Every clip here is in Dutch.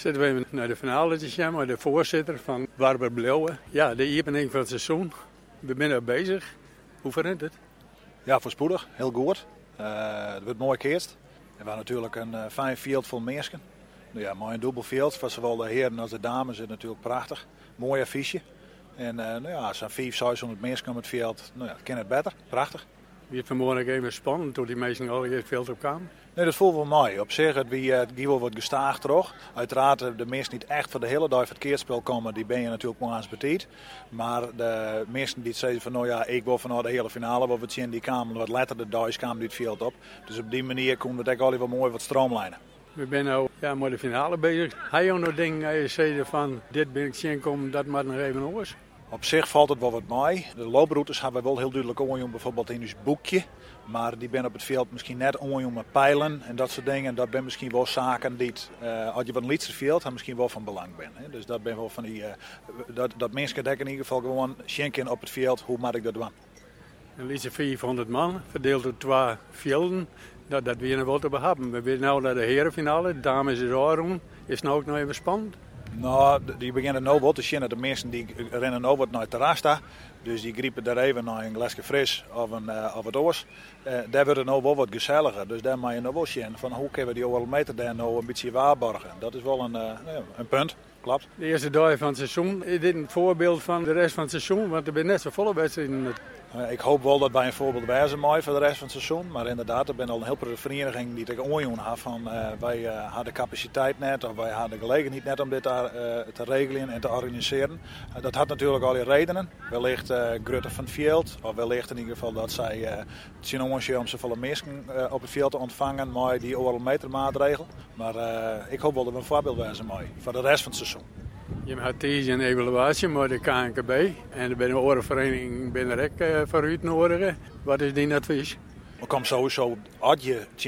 Zitten we even naar de finale te gaan met de voorzitter van Warber Blauwe. Ja, de opening van het seizoen. We zijn er bezig. Hoe verrent het? Ja, voorspoedig. Heel goed. Het wordt mooi kerst. We hebben natuurlijk een fijn veld vol mensen. Nou ja, mooi een dubbelveld. Voor zowel de heren als de dames is het natuurlijk prachtig. Mooi affiche. En nou ja, zo'n 500-600 mensen op het veld. Nou ja, dat kan het beter. Prachtig. Je hebt vanmorgen even spannend toen die mensen al in het veld op kwamen. Nee, dat voelt wel mooi. Op zich, het wel wat gestaag terug. Uiteraard, de mensen niet echt voor de hele dag voor het keertspel komen, die ben je natuurlijk maar eens betiet. Maar de mensen die zeggen van, nou ja, ik wil van de hele finale, wat we zien, die kwamen wat later de dag kwamen die het veld op. Dus op die manier kon het ook wel mooi wat stroomlijnen. We zijn nu met de finale bezig. Heb je nog dingen je zei van, dit ben ik zien komen, dat maar nog even anders? Op zich valt het wel wat mee. De looproutes hebben we wel heel duidelijk onjoen, bijvoorbeeld in ons boekje. Maar die ben op het veld misschien net onjoen met pijlen en dat soort dingen. Dat zijn misschien wel zaken die, als je wat lichter veld, misschien wel van belang zijn. Dus dat ben wel van die, dat mensen in ieder geval gewoon schenken op het veld. Hoe moet ik dat doen? Een liedje 400 man, verdeeld door 2 velden. Dat we nog wel te behappen. We zijn nu naar de herenfinale. De dames is daarom. Is het nou ook nog even spannend? Nou, die beginnen nu wel te zien. De mensen die rennen nu wat naar het terras staan. Dus die griepen daar even naar een glasje fris of het oors. Daar wordt het nu wel wat gezelliger. Dus daar moet je nog wel zien van hoe kunnen we die overal meter daar nou een beetje waarborgen. Dat is wel een punt. Klopt. De eerste dag van het seizoen. Is dit een voorbeeld van de rest van het seizoen? Want er zijn net zo volle wedstrijden. Ik hoop wel dat wij een voorbeeld wijzen mooi voor de rest van het seizoen. Maar inderdaad, er ben al een hele vereniging die tegen onjoen had van wij hadden capaciteit net of wij hadden gelegenheid net om dit te regelen en te organiseren. Dat had natuurlijk al die redenen. Wellicht Grutte van het veld, of wellicht in ieder geval dat zij het zien om ze volle mensen op het veld te ontvangen met die overal meter maatregel. Maar ik hoop wel dat we een voorbeeld wijzen mooi voor de rest van het seizoen. Je hebt deze een evaluatie met de KNKB en er zijn een vereniging binnen ook voor u nodig. Wat is die advies? Maar kom sowieso, als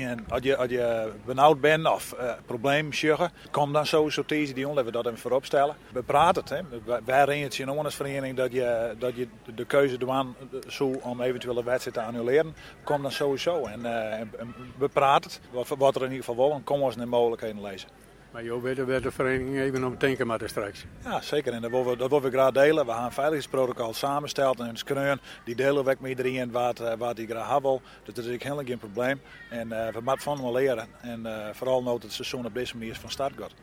je benauwd bent of probleem zeggen, kom dan sowieso deze die laten we dat even voorop stellen. We praten het, hè. Wij ringen het zien als vereniging dat je de keuze doet om eventuele wedstrijd te annuleren. Kom dan sowieso en we praten het, wat er in ieder geval wel en kom ons naar mogelijkheden lezen. Maar je weet de vereniging even om denken maar straks. Ja, zeker. En dat willen we graag delen. We gaan een veiligheidsprotocol samenstellen en schreeuwen. Die delen we met iedereen wat die graag hebben. Dus dat is helemaal geen probleem. En we moeten van hem leren. En vooral nu het seizoen op deze manier van start gaat.